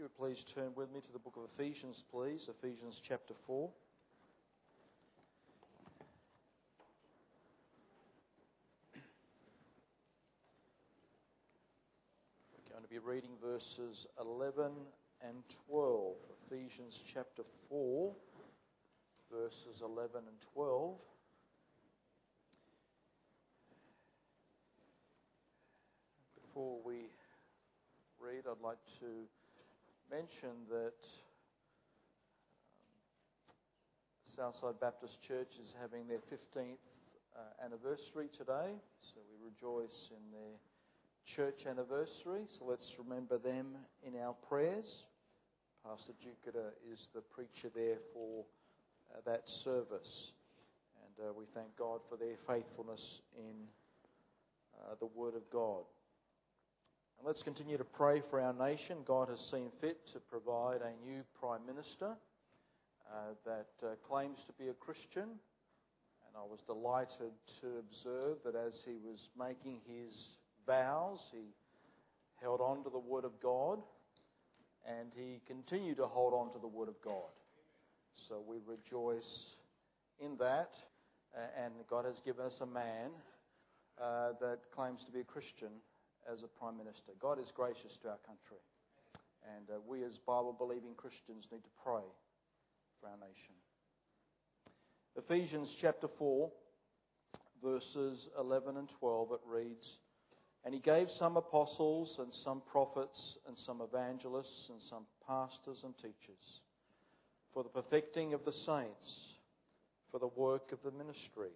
you would please turn with me to the book of Ephesians, please. Ephesians chapter 4. We're going to be reading verses 11 and 12. Ephesians chapter 4, verses 11 and 12. Before we read, I'd like to mention that Southside Baptist Church is having their 15th anniversary today, so we rejoice in their church anniversary. So let's remember them in our prayers. Pastor Jupiter is the preacher there for that service, and we thank God for their faithfulness in the Word of God. And let's continue to pray for our nation. God has seen fit to provide a new Prime Minister that claims to be a Christian. And I was delighted to observe that as he was making his vows, he held on to the Word of God, and he continued to hold on to the Word of God. So we rejoice in that, and God has given us a man that claims to be a Christian as a Prime Minister. God is gracious to our country, and we as Bible-believing Christians need to pray for our nation. Ephesians chapter 4, verses 11 and 12, it reads, "And he gave some apostles, and some prophets, and some evangelists, and some pastors and teachers, for the perfecting of the saints, for the work of the ministry,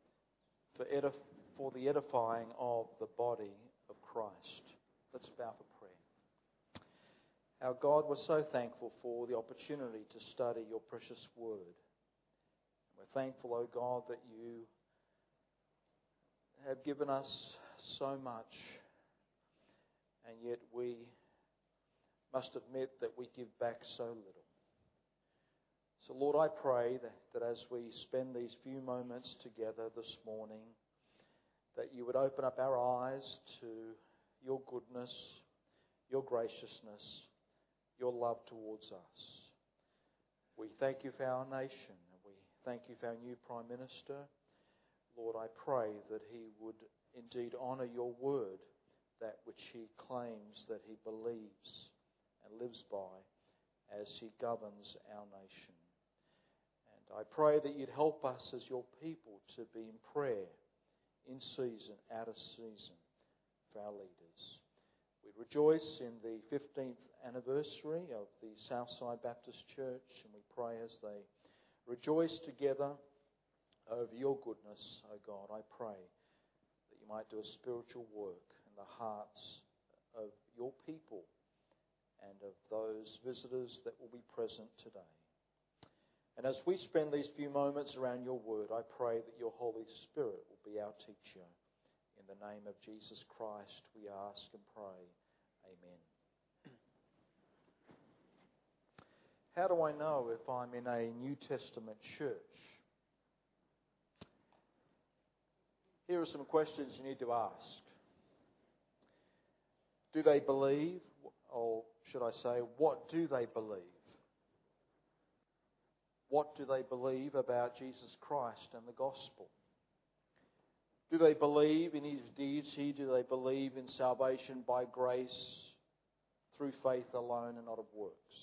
for the edifying of the body of Christ." Let's bow for prayer. Our God, we're so thankful for the opportunity to study your precious word. We're thankful, O God, that you have given us so much, and yet we must admit that we give back so little. So Lord, I pray that as we spend these few moments together this morning, that you would open up our eyes to your goodness, your graciousness, your love towards us. We thank you for our nation, and we thank you for our new Prime Minister. Lord, I pray that he would indeed honour your word, that which he claims that he believes and lives by as he governs our nation. And I pray that you'd help us as your people to be in prayer, in season, out of season, for our leaders. We rejoice in the 15th anniversary of the Southside Baptist Church, and we pray as they rejoice together over your goodness, O God, I pray that you might do a spiritual work in the hearts of your people and of those visitors that will be present today. And as we spend these few moments around your word, I pray that your Holy Spirit will be our teacher. In the name of Jesus Christ, we ask and pray. Amen. How do I know if I'm in a New Testament church? Here are some questions you need to ask. Do they believe, or should I say, what do they believe? What do they believe about Jesus Christ and the gospel? Do they believe in his deity? Do they believe in salvation by grace through faith alone and not of works?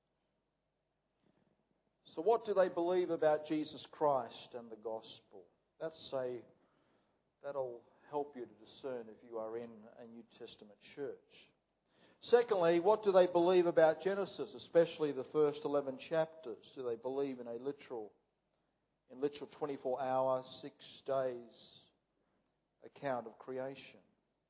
So what do they believe about Jesus Christ and the gospel? That'll help you to discern if you are in a New Testament church. Secondly, what do they believe about Genesis, especially the first 11 chapters? Do they believe in a literal 24-hour, 6 days account of creation?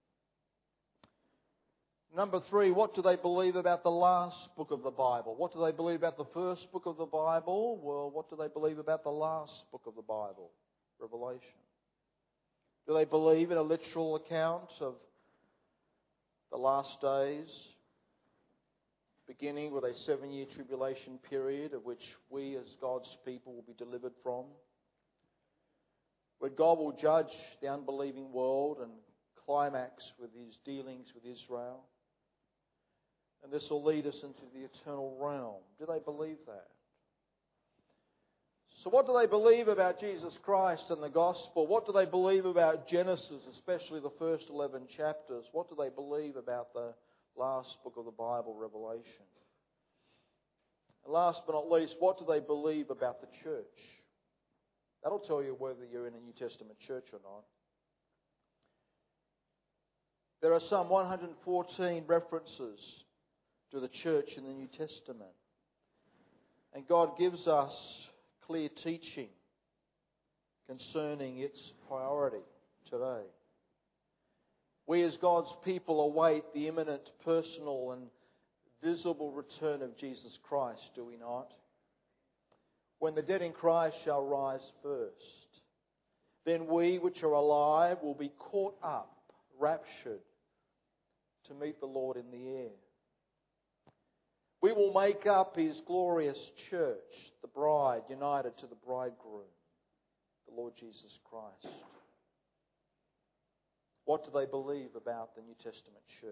Number 3, what do they believe about the last book of the Bible? What do they believe about the first book of the Bible? Well, what do they believe about the last book of the Bible, Revelation? Do they believe in a literal account of the last days, beginning with a 7-year tribulation period of which we as God's people will be delivered from, where God will judge the unbelieving world and climax with his dealings with Israel? and this will lead us into the eternal realm. Do they believe that? So what do they believe about Jesus Christ and the gospel? What do they believe about Genesis, especially the first 11 chapters? What do they believe about the last book of the Bible, Revelation? And last but not least, what do they believe about the church? That'll tell you whether you're in a New Testament church or not. There are some 114 references to the church in the New Testament. And God gives us clear teaching concerning its priority today. We as God's people await the imminent, personal and visible return of Jesus Christ, do we not? When the dead in Christ shall rise first, then we which are alive will be caught up, raptured, to meet the Lord in the air. We will make up His glorious church, the bride united to the bridegroom, the Lord Jesus Christ. What do they believe about the New Testament church?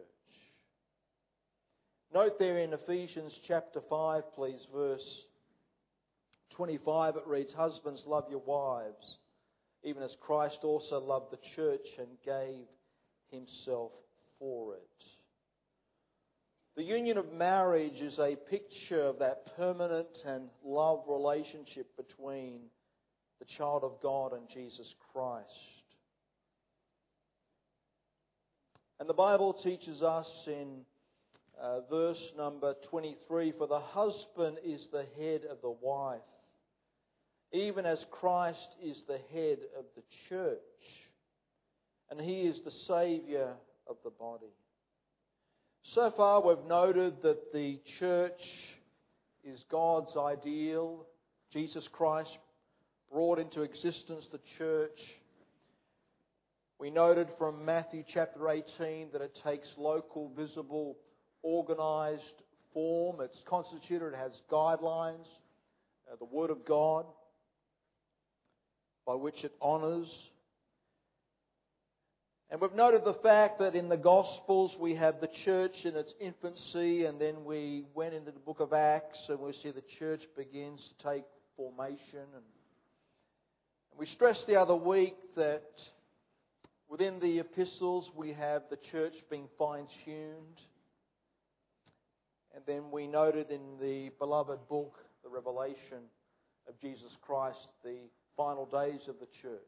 Note there in Ephesians chapter 5, please, verse 25, it reads, "Husbands, love your wives, even as Christ also loved the church and gave Himself for it." The union of marriage is a picture of that permanent and love relationship between the child of God and Jesus Christ. And the Bible teaches us in verse number 23, "For the husband is the head of the wife, even as Christ is the head of the church, and He is the Saviour of the body." So far we've noted that the church is God's ideal. Jesus Christ brought into existence the church. We noted from Matthew chapter 18 that it takes local, visible, organised form. It's constituted, it has guidelines, the Word of God, by which it honours. And we've noted the fact that in the Gospels we have the church in its infancy, and then we went into the book of Acts and we see the church begins to take formation. And we stressed the other week that within the epistles we have the church being fine-tuned. And then we noted in the beloved book, the Revelation of Jesus Christ, the final days of the church.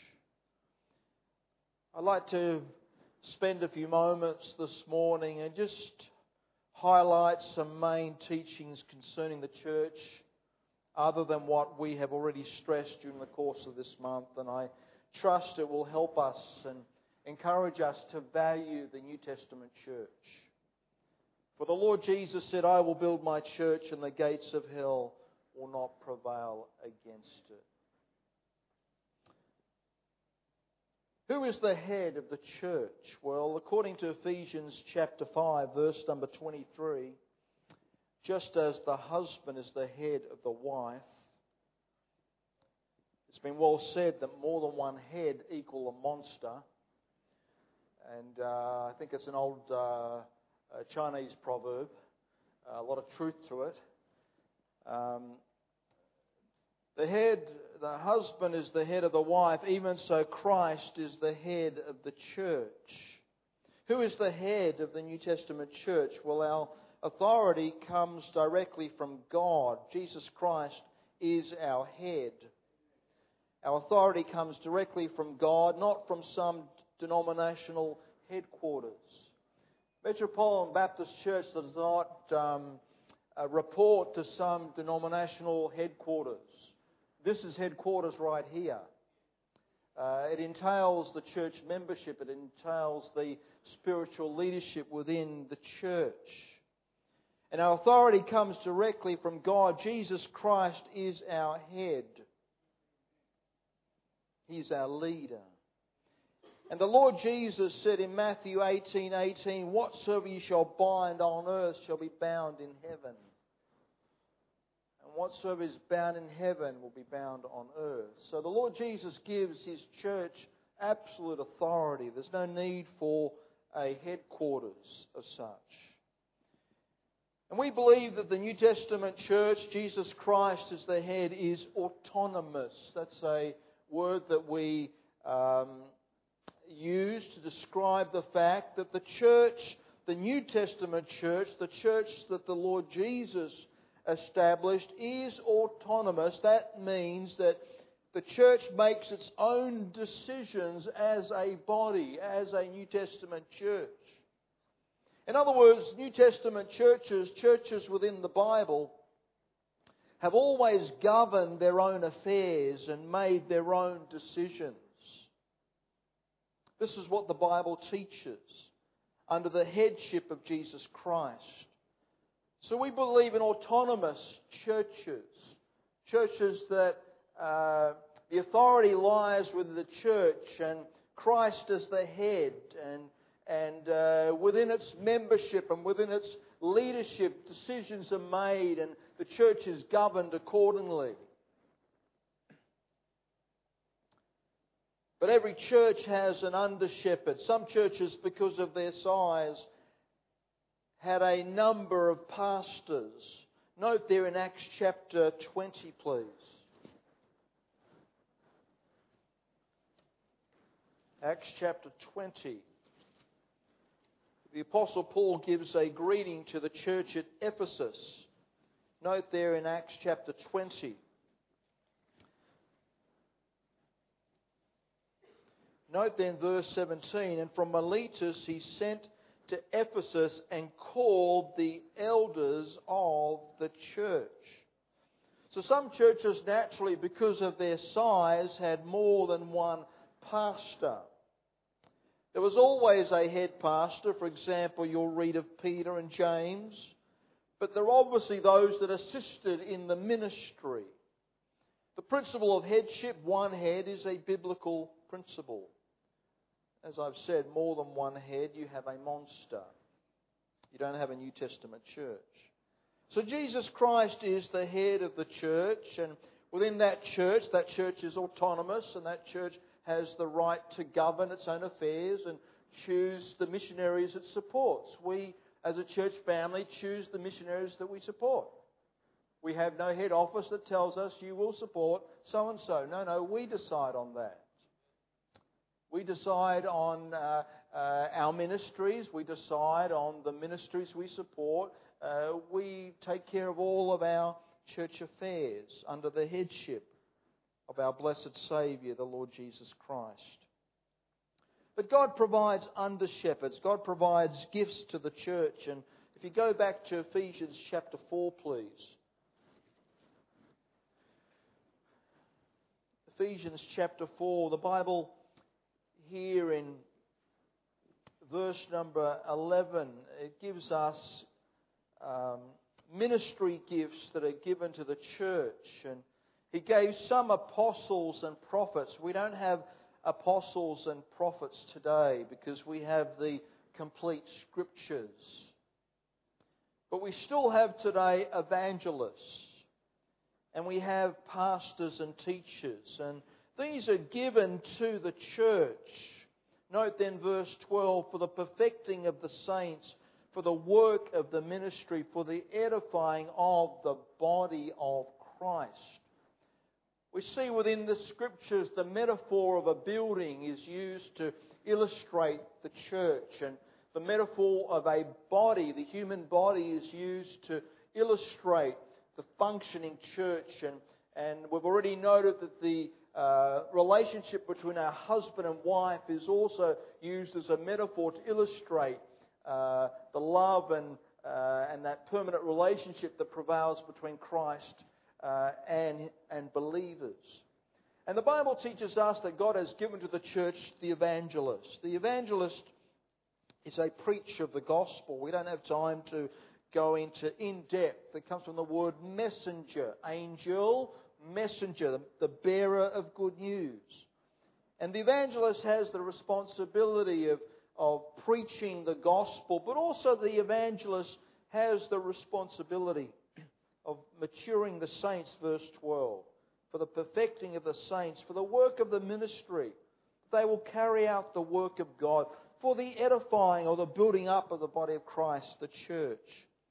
I'd like to spend a few moments this morning and just highlight some main teachings concerning the church other than what we have already stressed during the course of this month. And I trust it will help us and encourage us to value the New Testament church. For the Lord Jesus said, "I will build my church and the gates of hell will not prevail against it." Who is the head of the church? Well, according to Ephesians chapter 5, verse number 23, just as the husband is the head of the wife, it's been well said that more than one head equal a monster. And I think it's an old Chinese proverb, a lot of truth to it. The husband is the head of the wife, even so Christ is the head of the church. Who is the head of the New Testament church? Well, our authority comes directly from God. Jesus Christ is our head. Our authority comes directly from God, not from some denominational headquarters. Metropolitan Baptist Church does not report to some denominational headquarters. This is headquarters right here. It entails the church membership. It entails the spiritual leadership within the church. And our authority comes directly from God. Jesus Christ is our head. He's our leader. And the Lord Jesus said in Matthew 18:18, "Whatsoever you shall bind on earth shall be bound in heaven. And whatsoever is bound in heaven will be bound on earth." So the Lord Jesus gives His church absolute authority. There's no need for a headquarters as such. And we believe that the New Testament church, Jesus Christ as the head, is autonomous. That's a word that we use to describe the fact that the church, the New Testament church, the church that the Lord Jesus established, is autonomous. That means that the church makes its own decisions as a body, as a New Testament church. In other words, New Testament churches, churches within the Bible, have always governed their own affairs and made their own decisions. This is what the Bible teaches under the headship of Jesus Christ. So we believe in autonomous churches, churches that the authority lies with the church and Christ as the head, and within its membership and within its leadership, decisions are made and the church is governed accordingly. But every church has an under-shepherd. Some churches, because of their size, had a number of pastors. Note there in Acts chapter 20, please. Acts chapter 20. The Apostle Paul gives a greeting to the church at Ephesus. Note there in Acts chapter 20. Note then verse 17, and from Miletus he sent to Ephesus and called the elders of the church. So some churches naturally, because of their size, had more than one pastor. There was always a head pastor. For example, you'll read of Peter and James. But there are obviously those that assisted in the ministry. The principle of headship, one head, is a biblical principle. As I've said, more than one head, you have a monster. You don't have a New Testament church. So Jesus Christ is the head of the church, and within that church is autonomous, and that church has the right to govern its own affairs and choose the missionaries it supports. We, as a church family, choose the missionaries that we support. We have no head office that tells us you will support so-and-so. No, we decide on that. We decide on our ministries. We decide on the ministries we support. We take care of all of our church affairs under the headship of our blessed Saviour, the Lord Jesus Christ. But God provides under-shepherds. God provides gifts to the church. And if you go back to Ephesians chapter 4, please. Ephesians chapter 4, the Bible here in verse number 11, it gives us ministry gifts that are given to the church. And He gave some apostles and prophets. We don't have apostles and prophets today because we have the complete Scriptures. But we still have today evangelists. And we have pastors and teachers. And these are given to the church. Note then verse 12, for the perfecting of the saints, for the work of the ministry, for the edifying of the body of Christ. We see within the Scriptures the metaphor of a building is used to illustrate the church. And the metaphor of a body, the human body, is used to illustrate the functioning church. And we've already noted that the relationship between our husband and wife is also used as a metaphor to illustrate the love and that permanent relationship that prevails between Christ and believers. And the Bible teaches us that God has given to the church the evangelist. The evangelist is a preacher of the gospel. We don't have time to go into in-depth. It comes from the word messenger, angel, messenger, the bearer of good news. And the evangelist has the responsibility of preaching the gospel, but also the evangelist has the responsibility of maturing the saints, verse 12, for the perfecting of the saints, for the work of the ministry. They will carry out the work of God, for the edifying or the building up of the body of Christ, the church.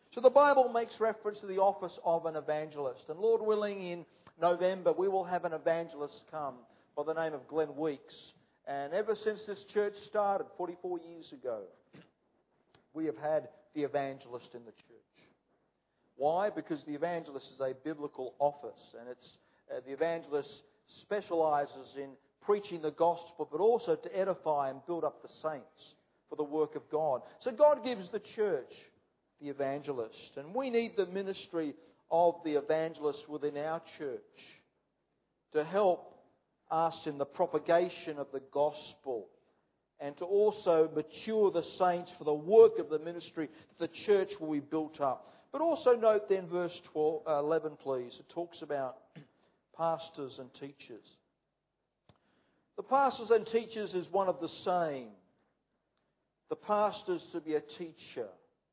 So the Bible makes reference to the office of an evangelist. And Lord willing, in November, we will have an evangelist come by the name of Glenn Weeks. And ever since this church started 44 years ago, we have had the evangelist in the church. Why? Because the evangelist is a biblical office, and the evangelist specializes in preaching the gospel, but also to edify and build up the saints for the work of God. So God gives the church the evangelist, and we need the ministry of the evangelist within our church to help us in the propagation of the gospel and to also mature the saints for the work of the ministry. The church will be built up. But also note then verse 11, please. It talks about pastors and teachers. The pastors and teachers is one of the same. The pastor is to be a teacher.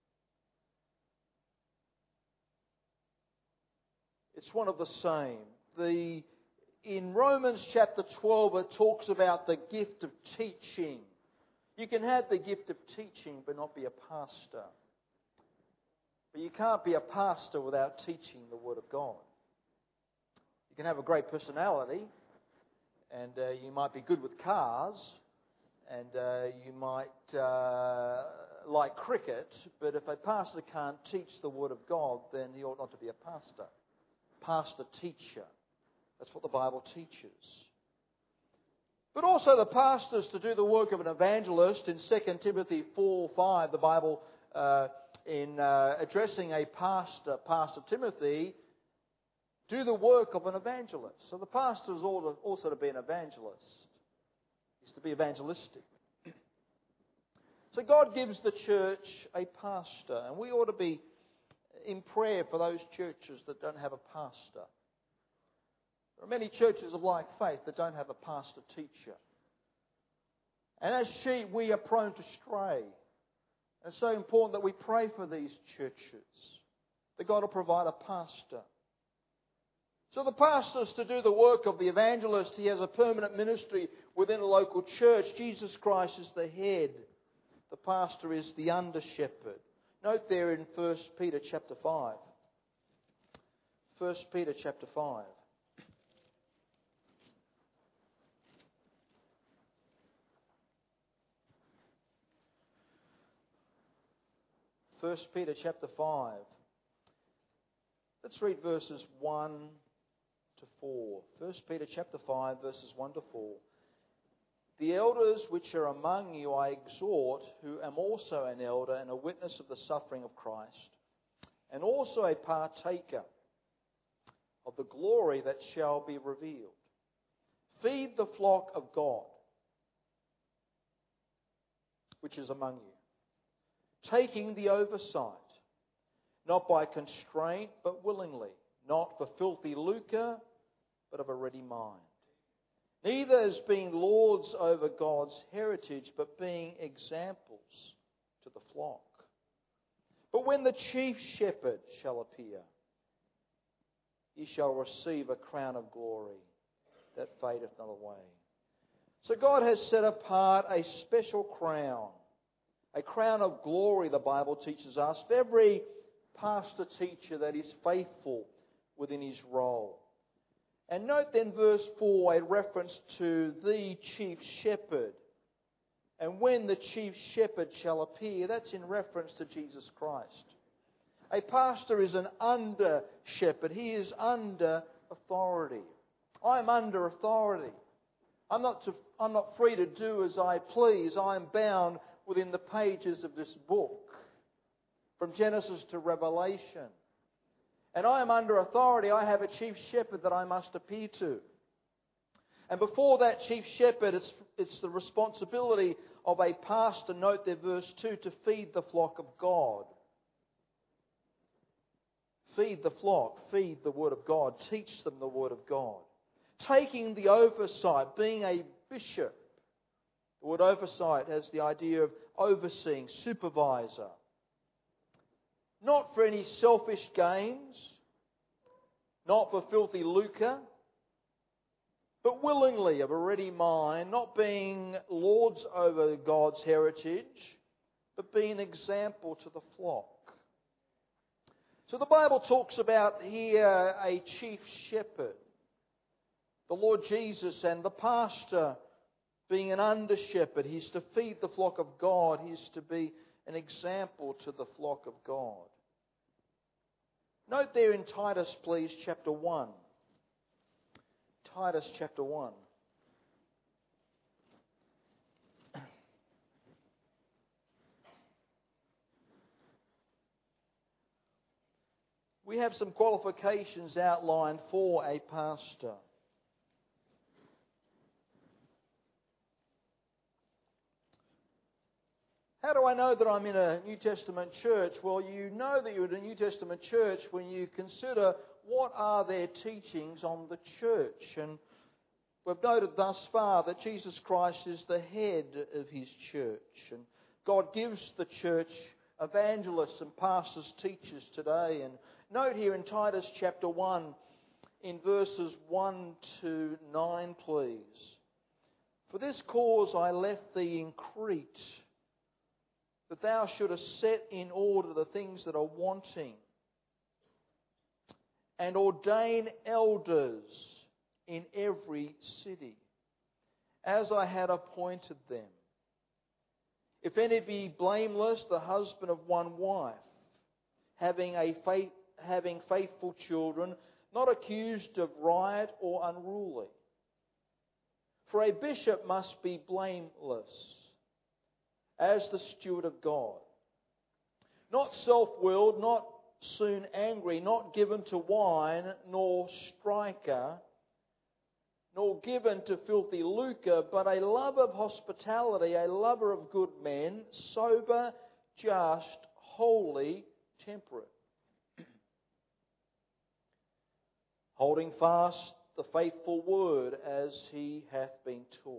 It's one of the same. In Romans chapter 12, it talks about the gift of teaching. You can have the gift of teaching but not be a pastor. But you can't be a pastor without teaching the Word of God. You can have a great personality, and you might be good with cars, and you might like cricket, but if a pastor can't teach the Word of God, then he ought not to be a pastor. Pastor-teacher. That's what the Bible teaches. But also the pastors to do the work of an evangelist. In 2 Timothy 4:5, the Bible, in addressing a pastor, Pastor Timothy, do the work of an evangelist. So the pastor is also to be an evangelist. He's to be evangelistic. So God gives the church a pastor, and we ought to be in prayer for those churches that don't have a pastor. There are many churches of like faith that don't have a pastor-teacher. And as sheep, we are prone to stray. And it's so important that we pray for these churches, that God will provide a pastor. So the pastor is to do the work of the evangelist. He has a permanent ministry within a local church. Jesus Christ is the head. The pastor is the under-shepherd. Note there in 1 Peter chapter 5. 1 Peter chapter 5. 1 Peter chapter 5. Let's read verses 1 to 4. 1 Peter chapter 5, verses 1 to 4. The elders which are among you I exhort, who am also an elder and a witness of the suffering of Christ, and also a partaker of the glory that shall be revealed. Feed the flock of God, which is among you, taking the oversight, not by constraint, but willingly, not for filthy lucre, but of a ready mind. Neither as being lords over God's heritage, but being examples to the flock. But when the chief shepherd shall appear, ye shall receive a crown of glory that fadeth not away. So God has set apart a special crown, a crown of glory, the Bible teaches us, for every pastor teacher that is faithful within his role. And note then verse 4, a reference to the chief shepherd. And when the chief shepherd shall appear, that's in reference to Jesus Christ. A pastor is an under shepherd. He is under authority. I'm under authority. I'm not free to do as I please. I'm bound within the pages of this book, from Genesis to Revelation. And I am under authority. I have a chief shepherd that I must appear to. And before that chief shepherd, it's the responsibility of a pastor, note there verse 2, to feed the flock of God. Feed the flock, feed the Word of God, teach them the Word of God. Taking the oversight, being a bishop. The word oversight has the idea of overseeing, supervisor. Not for any selfish gains, not for filthy lucre, but willingly, of a ready mind, not being lords over God's heritage, but being an example to the flock. So the Bible talks about here a chief shepherd, the Lord Jesus, and the pastor being an under shepherd. He's to feed the flock of God. He's to be an example to the flock of God. Note there in Titus, please, chapter 1. Titus chapter 1. We have some qualifications outlined for a pastor. How do I know that I'm in a New Testament church? Well, you know that you're in a New Testament church when you consider what are their teachings on the church. And we've noted thus far that Jesus Christ is the head of His church. And God gives the church evangelists and pastors, teachers today. And note here in Titus chapter 1, in verses 1 to 9, please. For this cause I left thee in Crete, that thou shouldest set in order the things that are wanting, and ordain elders in every city, as I had appointed them. If any be blameless, the husband of one wife, having faithful children, not accused of riot or unruly. For a bishop must be blameless, as the steward of God, not self-willed, not soon angry, not given to wine, nor striker, nor given to filthy lucre, but a lover of hospitality, a lover of good men, sober, just, holy, temperate. Holding fast the faithful word as he hath been taught,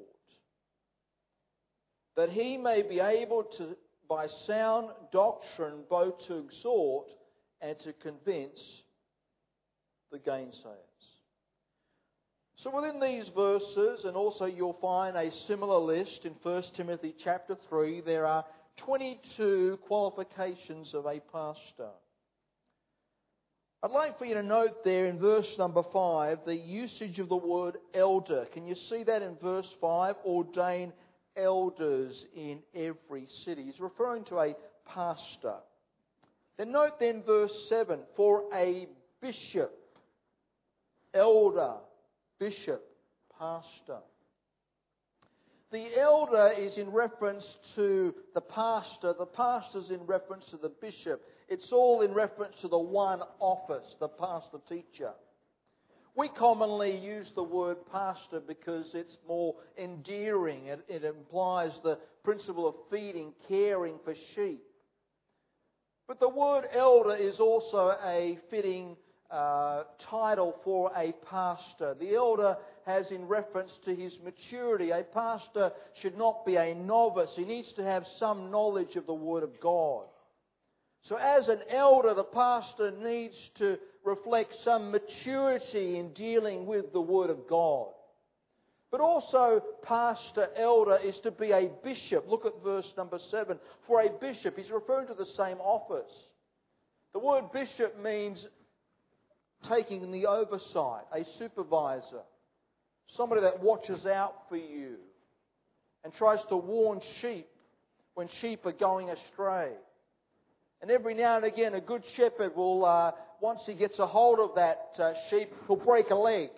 that he may be able to, by sound doctrine, both to exhort and to convince the gainsayers. So within these verses, and also you'll find a similar list in 1 Timothy chapter 3, there are 22 qualifications of a pastor. I'd like for you to note there in verse number 5 the usage of the word elder. Can you see that in verse 5? Ordain elders in every city. He's referring to a pastor. Then note then verse 7, for a bishop, elder, bishop, pastor. The elder is in reference to the pastor's in reference to the bishop. It's all in reference to the one office, the pastor teacher. We commonly use the word pastor because it's more endearing. It implies the principle of feeding, caring for sheep. But the word elder is also a fitting title for a pastor. The elder has in reference to his maturity. A pastor should not be a novice. He needs to have some knowledge of the Word of God. So as an elder, the pastor needs to reflect some maturity in dealing with the Word of God. But also, pastor, elder, is to be a bishop. Look at verse number 7. For a bishop, he's referring to the same office. The word bishop means taking the oversight, a supervisor, somebody that watches out for you and tries to warn sheep when sheep are going astray. And every now and again, a good shepherd will, once he gets a hold of that sheep, he'll break a leg.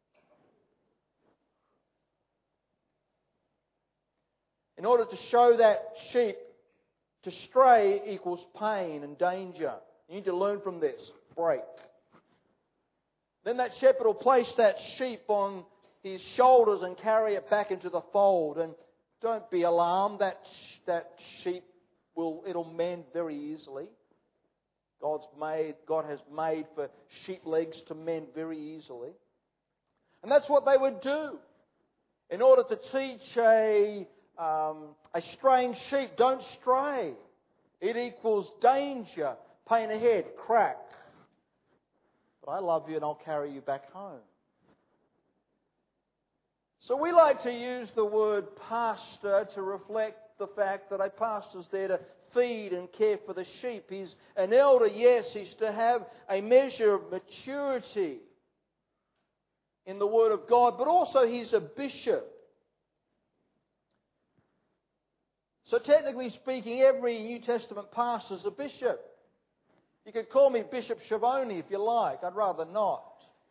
In order to show that sheep to stray equals pain and danger. You need to learn from this. Break. Then that shepherd will place that sheep on his shoulders and carry it back into the fold. And don't be alarmed, that sheep it'll mend very easily. God has made for sheep legs to mend very easily. And that's what they would do. In order to teach a straying sheep, don't stray. It equals danger, pain ahead, crack. But I love you and I'll carry you back home. So we like to use the word pastor to reflect the fact that a pastor's there to feed and care for the sheep. He's an elder, yes, he's to have a measure of maturity in the Word of God, but also he's a bishop. So technically speaking, every New Testament pastor is a bishop. You could call me Bishop Schiavone if you like. I'd rather not.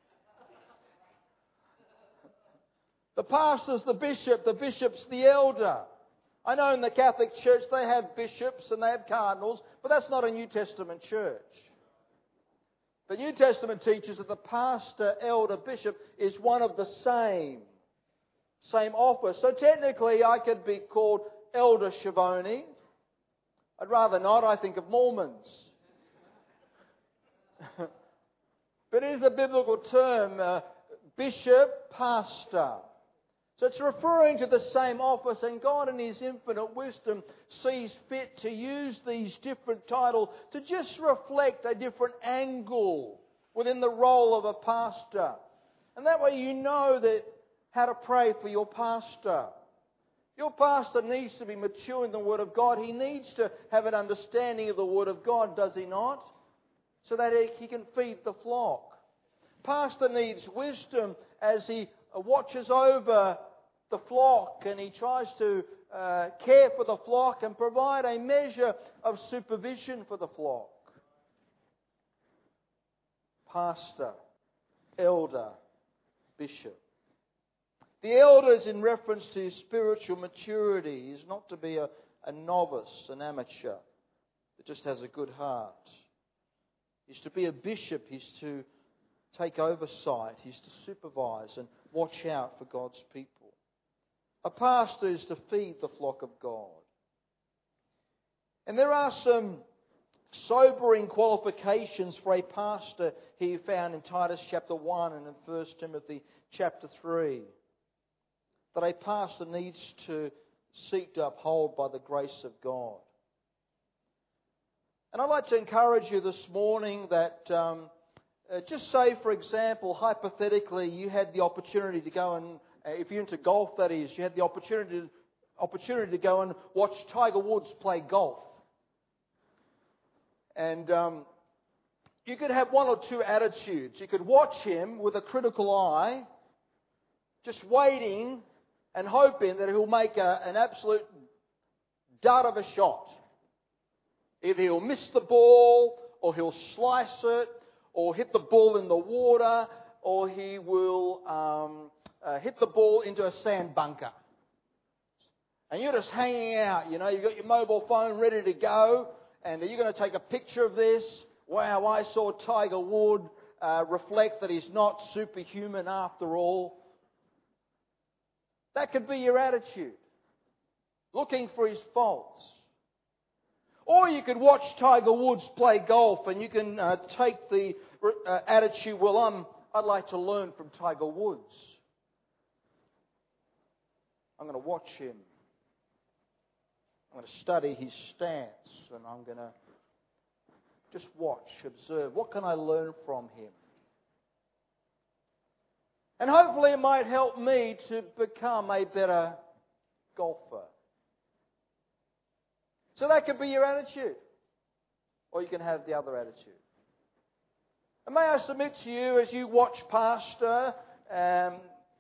The pastor's the bishop's the elder. I know in the Catholic Church they have bishops and they have cardinals, but that's not a New Testament church. The New Testament teaches that the pastor, elder, bishop is one of the same office. So technically I could be called Elder Schiavone. I'd rather not. I think of Mormons. But it is a biblical term, bishop, pastor. So it's referring to the same office, and God in His infinite wisdom sees fit to use these different titles to just reflect a different angle within the role of a pastor. And that way you know that how to pray for your pastor. Your pastor needs to be mature in the Word of God. He needs to have an understanding of the Word of God, does he not? So that he can feed the flock. Pastor needs wisdom as he watches over the flock and he tries to care for the flock and provide a measure of supervision for the flock. Pastor, elder, bishop. The elder is in reference to his spiritual maturity. He's not to be a novice, an amateur that just has a good heart. He's to be a bishop. He's to take oversight. He's to supervise and watch out for God's people. A pastor is to feed the flock of God. And there are some sobering qualifications for a pastor here found in Titus chapter 1 and in 1 Timothy chapter 3. That a pastor needs to seek to uphold by the grace of God. And I'd like to encourage you this morning that just say, for example, hypothetically, you had the opportunity to go and, if you're into golf that is, you had the opportunity to go and watch Tiger Woods play golf. And you could have one or two attitudes. You could watch him with a critical eye, just waiting and hoping that he'll make an absolute dud of a shot. Either he'll miss the ball, or he'll slice it, or hit the ball in the water, or he will hit the ball into a sand bunker. And you're just hanging out, you know, you've got your mobile phone ready to go, and you're going to take a picture of this. Wow, I saw Tiger Woods reflect that he's not superhuman after all. That could be your attitude, looking for his faults. Or you could watch Tiger Woods play golf and you can take the attitude, well, I'd like to learn from Tiger Woods. I'm going to watch him. I'm going to study his stance and I'm going to just watch, observe. What can I learn from him? And hopefully it might help me to become a better golfer. So that could be your attitude. Or you can have the other attitude. And may I submit to you, as you watch Pastor, I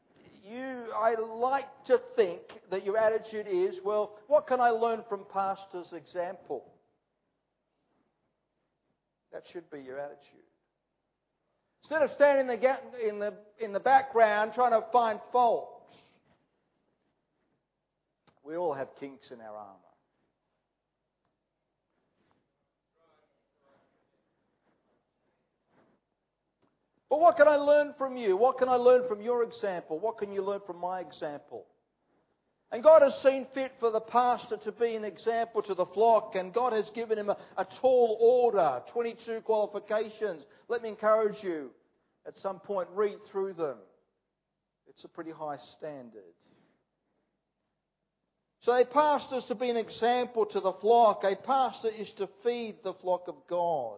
like to think that your attitude is, well, what can I learn from Pastor's example? That should be your attitude. Instead of standing in the background trying to find faults. We all have kinks in our armour. But what can I learn from you? What can I learn from your example? What can you learn from my example? And God has seen fit for the pastor to be an example to the flock, and God has given him a tall order, 22 qualifications. Let me encourage you, at some point, read through them. It's a pretty high standard. So a pastor is to be an example to the flock. A pastor is to feed the flock of God.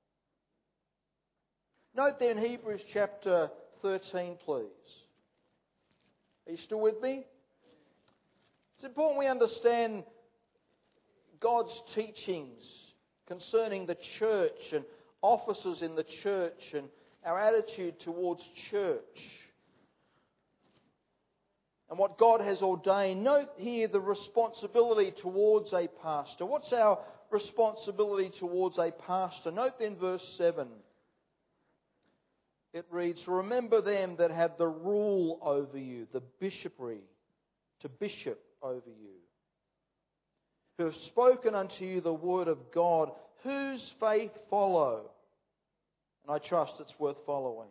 Note there in Hebrews chapter 13, please. Are you still with me? It's important we understand God's teachings concerning the church and officers in the church and our attitude towards church and what God has ordained. Note here the responsibility towards a pastor. What's our responsibility towards a pastor? Note then verse 7. It reads, remember them that have the rule over you, the bishopry, to bishop over you, who have spoken unto you the word of God, whose faith follow. And I trust it's worth following.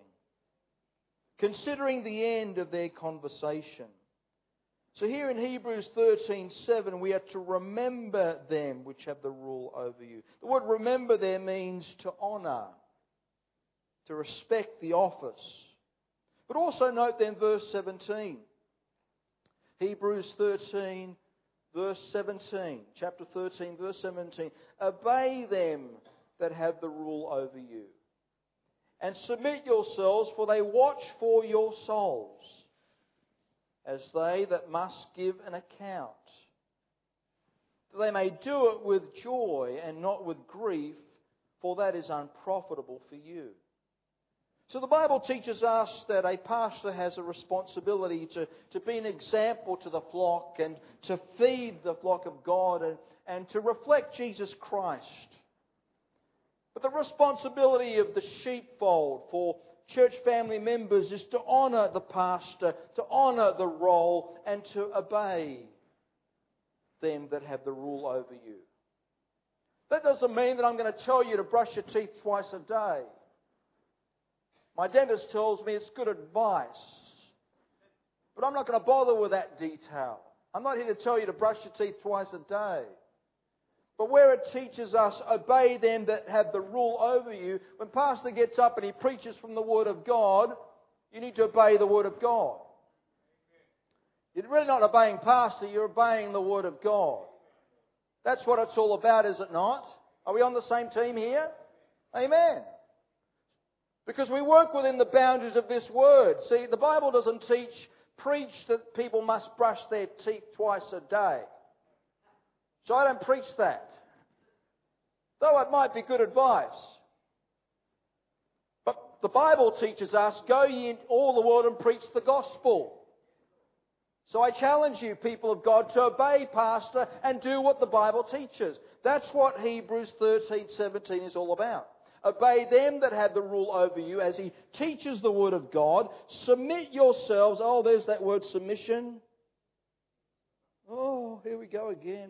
Considering the end of their conversation. So here in Hebrews 13:7, we are to remember them which have the rule over you. The word remember there means to honour, to respect the office. But also note then verse 17. Hebrews 13, verse 17. Chapter 13, verse 17. Obey them that have the rule over you. And submit yourselves, for they watch for your souls, as they that must give an account. That they may do it with joy and not with grief, for that is unprofitable for you. So the Bible teaches us that a pastor has a responsibility to be an example to the flock and to feed the flock of God and to reflect Jesus Christ. But the responsibility of the sheepfold for church family members is to honour the pastor, to honour the role, and to obey them that have the rule over you. That doesn't mean that I'm going to tell you to brush your teeth twice a day. My dentist tells me it's good advice. But I'm not going to bother with that detail. I'm not here to tell you to brush your teeth twice a day. But where it teaches us, obey them that have the rule over you, when pastor gets up and he preaches from the Word of God, you need to obey the Word of God. You're really not obeying pastor, you're obeying the Word of God. That's what it's all about, is it not? Are we on the same team here? Amen. Because we work within the boundaries of this Word. See, the Bible doesn't preach that people must brush their teeth twice a day. So I don't preach that. Though it might be good advice. But the Bible teaches us, go ye into all the world and preach the gospel. So I challenge you, people of God, to obey pastor and do what the Bible teaches. That's what Hebrews 13:17 is all about. Obey them that have the rule over you as he teaches the word of God. Submit yourselves. Oh, there's that word submission. Oh, here we go again.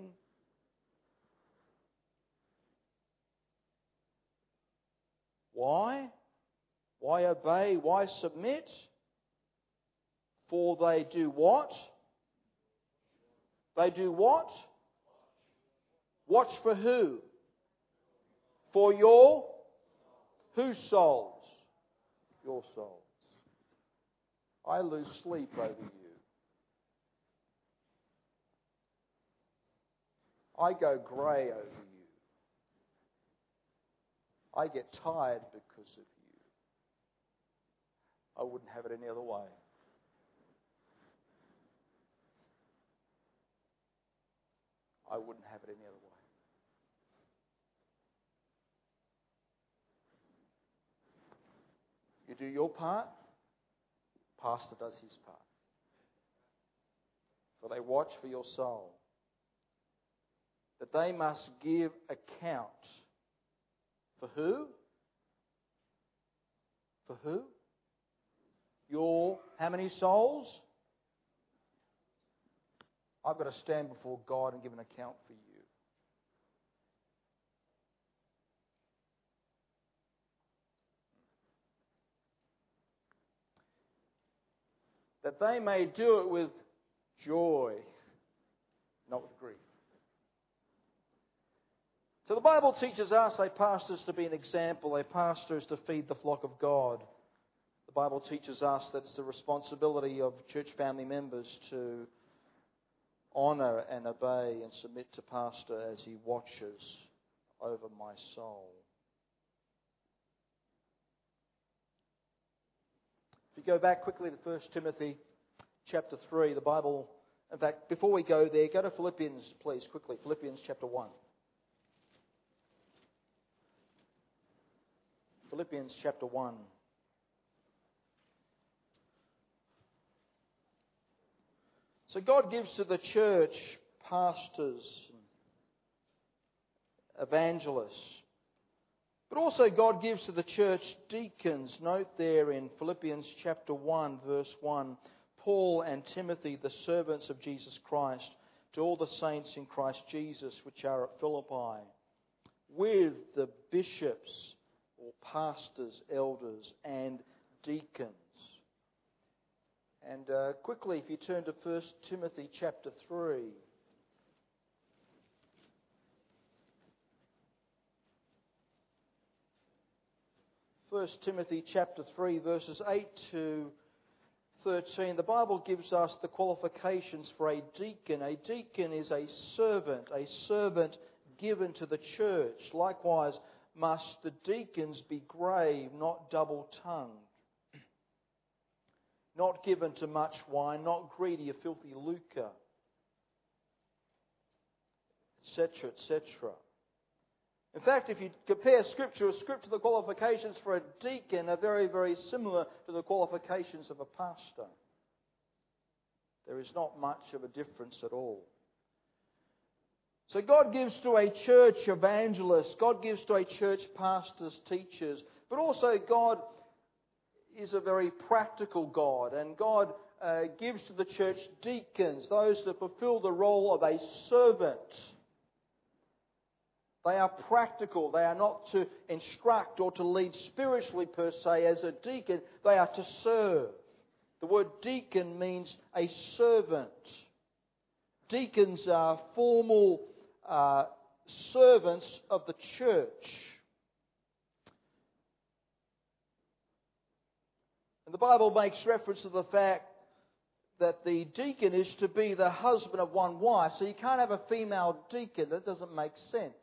Why? Why obey? Why submit? For they do what? They do what? Watch for who? For your whose souls? Your souls. I lose sleep over you. I go grey over you. I get tired because of you. I wouldn't have it any other way. I wouldn't have it any other way. You do your part, pastor does his part. For they watch for your soul, that they must give account. For who? For who? Your how many souls? I've got to stand before God and give an account for you. That they may do it with joy, not with grief. So the Bible teaches us, a pastor is to be an example, a pastor is to feed the flock of God. The Bible teaches us that it's the responsibility of church family members to honour and obey and submit to pastor as he watches over my soul. If you go back quickly to 1 Timothy chapter 3, the Bible, in fact, before we go there, go to Philippians, please, quickly. Philippians chapter 1. Philippians chapter 1. So God gives to the church pastors, evangelists, but also God gives to the church deacons. Note there in Philippians chapter 1, verse 1, Paul and Timothy, the servants of Jesus Christ, to all the saints in Christ Jesus which are at Philippi, with the bishops or pastors, elders, and deacons. And quickly, if you turn to 1 Timothy chapter 3. 1 Timothy chapter 3, verses 8 to 13, the Bible gives us the qualifications for a deacon. A deacon is a servant given to the church. Likewise, must the deacons be grave, not double-tongued, not given to much wine, not greedy of filthy lucre, etc., etc. In fact, if you compare Scripture with Scripture, the qualifications for a deacon are very, very similar to the qualifications of a pastor. There is not much of a difference at all. So God gives to a church evangelists, God gives to a church pastors, teachers, but also God is a very practical God, and God gives to the church deacons, those that fulfill the role of a servant. They are practical. They are not to instruct or to lead spiritually per se as a deacon. They are to serve. The word deacon means a servant. Deacons are formal servants of the church. And the Bible makes reference to the fact that the deacon is to be the husband of one wife. So you can't have a female deacon. That doesn't make sense.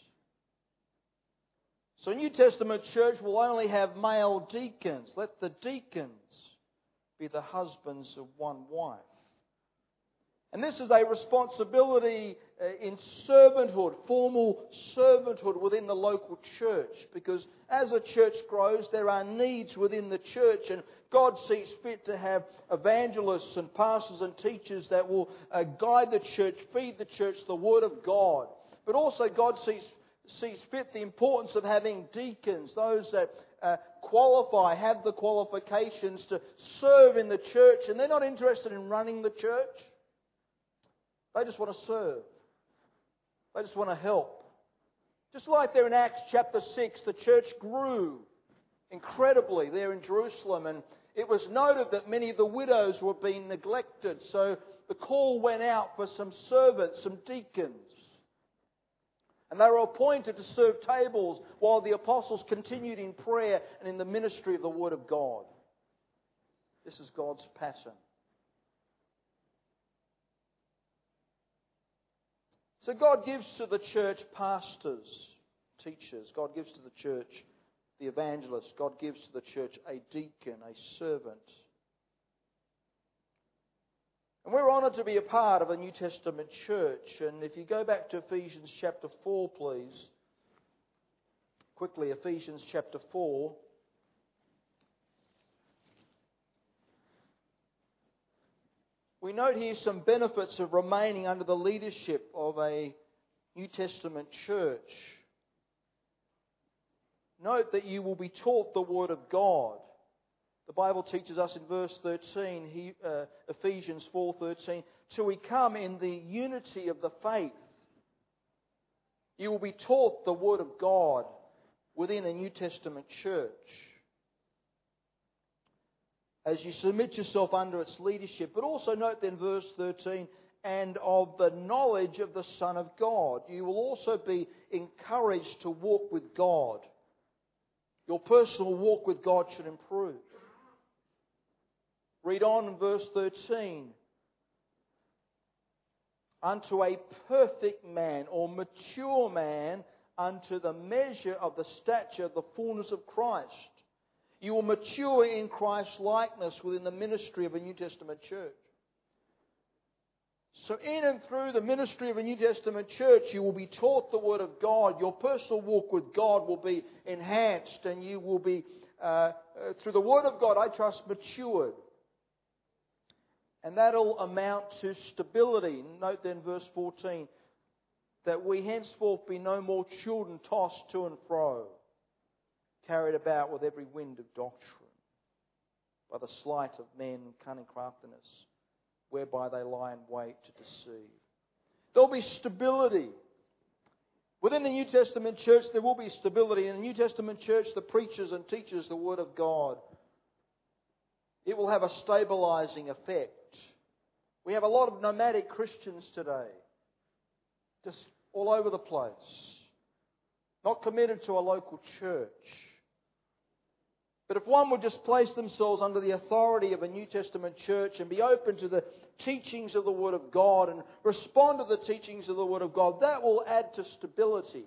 So New Testament church will only have male deacons. Let the deacons be the husbands of one wife. And this is a responsibility in servanthood, formal servanthood within the local church. Because as a church grows, there are needs within the church, and God sees fit to have evangelists and pastors and teachers that will guide the church, feed the church the Word of God. But also God sees fit the importance of having deacons, those that qualify, have the qualifications to serve in the church, and they're not interested in running the church. They just want to serve. They just want to help. Just like there in Acts chapter 6, the church grew incredibly there in Jerusalem, and it was noted that many of the widows were being neglected. So the call went out for some servants, some deacons. And they were appointed to serve tables while the apostles continued in prayer and in the ministry of the Word of God. This is God's pattern. So God gives to the church pastors, teachers. God gives to the church the evangelist. God gives to the church a deacon, a servant. And we're honoured to be a part of a New Testament church. And if you go back to Ephesians chapter 4, please. Quickly, Ephesians chapter 4. We note here some benefits of remaining under the leadership of a New Testament church. Note that you will be taught the Word of God. The Bible teaches us in verse 13, Ephesians 4:13, till we come in the unity of the faith. You will be taught the Word of God within a New Testament church. As you submit yourself under its leadership. But also note then verse 13, and of the knowledge of the Son of God. You will also be encouraged to walk with God. Your personal walk with God should improve. Read on in verse 13. Unto a perfect man or mature man, unto the measure of the stature of the fullness of Christ. You will mature in Christ's likeness within the ministry of a New Testament church. So in and through the ministry of a New Testament church, you will be taught the Word of God. Your personal walk with God will be enhanced, and you will be, through the Word of God, I trust, matured. And that'll amount to stability. Note then verse 14, that we henceforth be no more children tossed to and fro, carried about with every wind of doctrine, by the sleight of men and cunning craftiness, whereby they lie in wait to deceive. There'll be stability. Within the New Testament church, there will be stability. In the New Testament church, the preachers and teachers the Word of God, it will have a stabilizing effect. We have a lot of nomadic Christians today, just all over the place, not committed to a local church. But if one would just place themselves under the authority of a New Testament church and be open to the teachings of the Word of God and respond to the teachings of the Word of God, that will add to stability.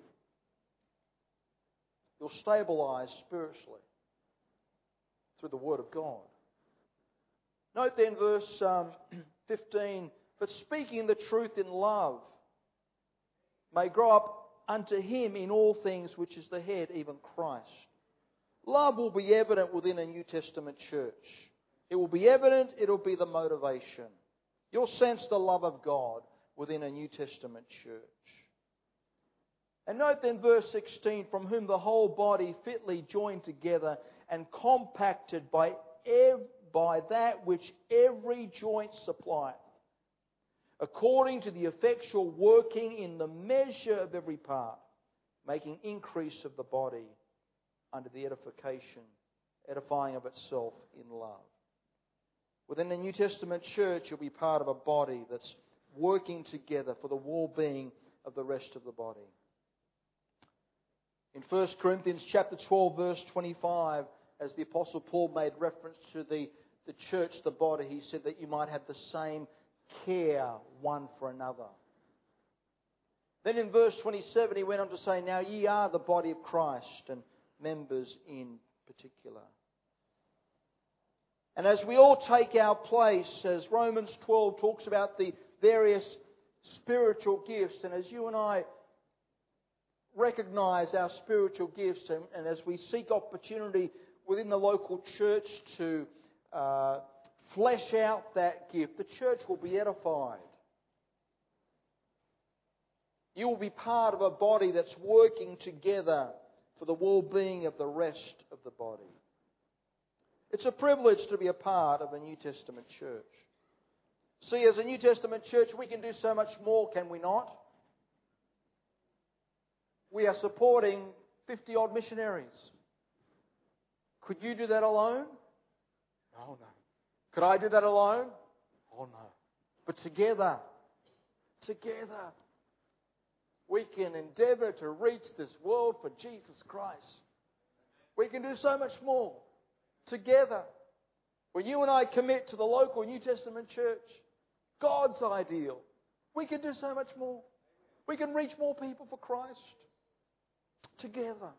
You'll stabilize spiritually through the Word of God. Note then verse 15, but speaking the truth in love may grow up unto Him in all things, which is the head, even Christ. Love will be evident within a New Testament church. It will be evident, it will be the motivation. You'll sense the love of God within a New Testament church. And note then verse 16, from whom the whole body fitly joined together and compacted by that which every joint supplieth, according to the effectual working in the measure of every part, making increase of the body under the edifying of itself in love. Within the New Testament church, you'll be part of a body that's working together for the well-being of the rest of the body. In 1 Corinthians chapter 12, verse 25, as the Apostle Paul made reference to the church, the body, he said that you might have the same care one for another. Then in verse 27, he went on to say, now ye are the body of Christ, and members in particular. And as we all take our place, as Romans 12 talks about the various spiritual gifts, and as you and I recognize our spiritual gifts, and as we seek opportunity within the local church to flesh out that gift, the church will be edified. You will be part of a body that's working together for the well-being of the rest of the body. It's a privilege to be a part of a New Testament church. See, as a New Testament church, we can do so much more, can we not? We are supporting 50-odd missionaries. Could you do that alone? Oh, no. Could I do that alone? Oh, no. But together, we can endeavour to reach this world for Jesus Christ. We can do so much more together. When you and I commit to the local New Testament church, God's ideal, we can do so much more. We can reach more people for Christ together.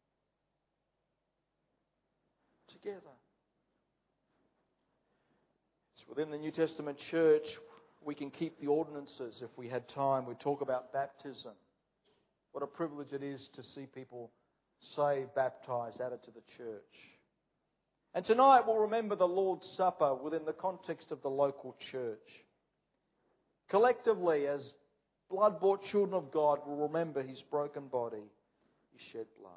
It's within the New Testament church we can keep the ordinances. If we had time, we'd talk about baptism. What a privilege it is to see people saved, baptized, added to the church. And tonight we'll remember the Lord's Supper within the context of the local church. Collectively, as blood-bought children of God, we'll remember His broken body, His shed blood.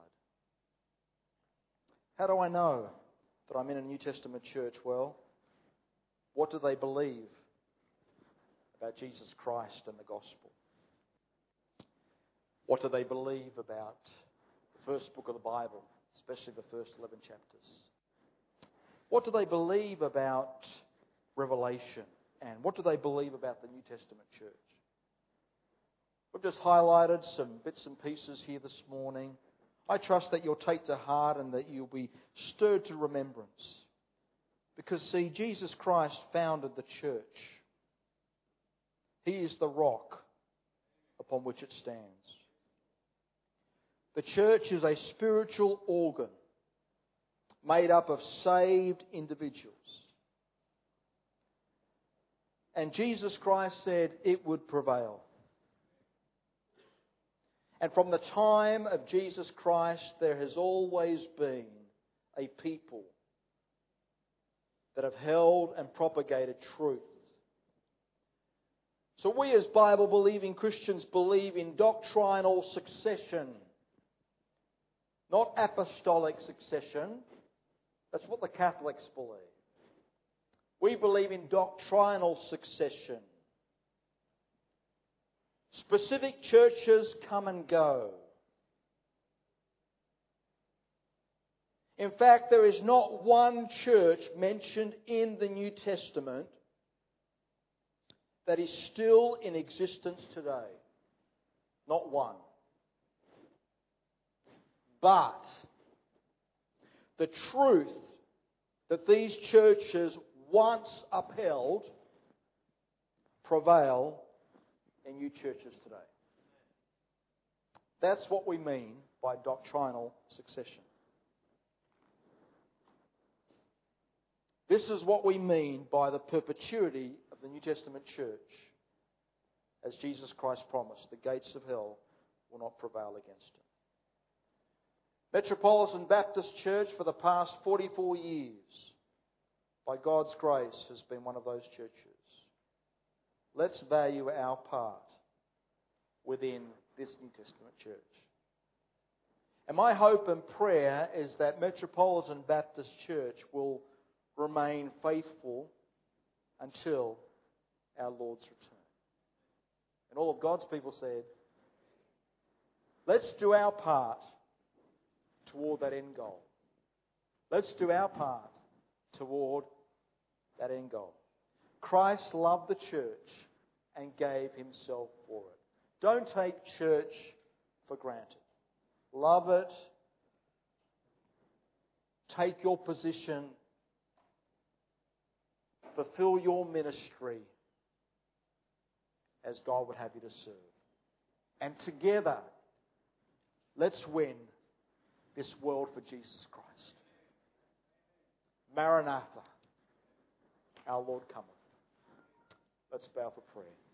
How do I know that I'm in a New Testament church? Well, what do they believe about Jesus Christ and the gospel? What do they believe about the first book of the Bible, especially the first 11 chapters? What do they believe about Revelation? And what do they believe about the New Testament church? We've just highlighted some bits and pieces here this morning. I trust that you'll take to heart and that you'll be stirred to remembrance. Because, see, Jesus Christ founded the church. He is the rock upon which it stands. The church is a spiritual organ made up of saved individuals. And Jesus Christ said it would prevail. And from the time of Jesus Christ, there has always been a people that have held and propagated truth. So we as Bible-believing Christians believe in doctrinal succession, not apostolic succession. That's what the Catholics believe. We believe in doctrinal succession. Specific churches come and go. In fact, there is not one church mentioned in the New Testament that is still in existence today. Not one. But the truth that these churches once upheld prevail in new churches today. That's what we mean by doctrinal succession. This is what we mean by the perpetuity of the New Testament church. As Jesus Christ promised, the gates of hell will not prevail against it. Metropolitan Baptist Church for the past 44 years, by God's grace, has been one of those churches. Let's value our part within this New Testament church. And my hope and prayer is that Metropolitan Baptist Church will remain faithful until our Lord's return. And all of God's people said, let's do our part toward that end goal. Let's do our part toward that end goal. Christ loved the church and gave himself for it. Don't take church for granted. Love it. Take your position. Fulfill your ministry as God would have you to serve. And together, let's win this world for Jesus Christ. Maranatha, our Lord cometh. Let's bow for prayer.